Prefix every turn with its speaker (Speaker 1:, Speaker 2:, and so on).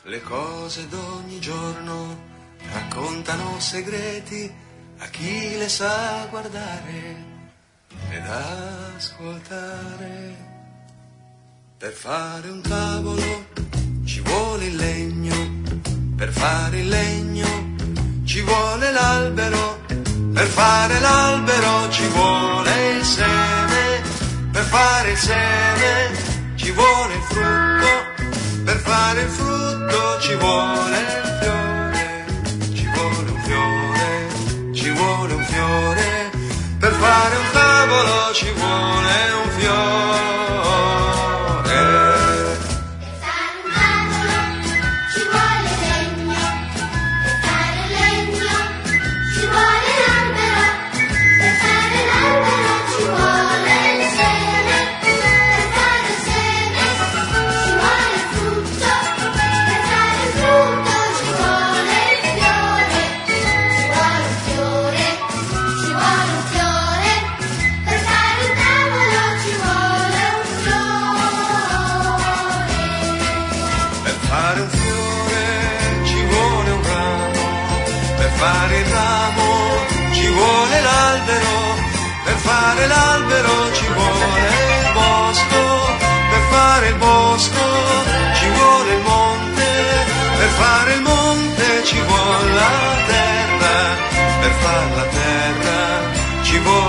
Speaker 1: Le cose d'ogni giorno raccontano segreti a chi le sa guardare ed ascoltare. Per fare un tavolo ci vuole il legno, per fare il legno ci vuole l'albero, per fare l'albero ci vuole il seme, per fare il seme ci vuole il frutto, per fare il frutto ci vuole il fiore, ci vuole un fiore, ci vuole un fiore, per fare un tavolo ci vuole un fiore. Fare il ramo ci vuole l'albero, per fare l'albero ci vuole il bosco, per fare il bosco ci vuole il monte, per fare il monte ci vuole la terra, per fare la terra ci vuole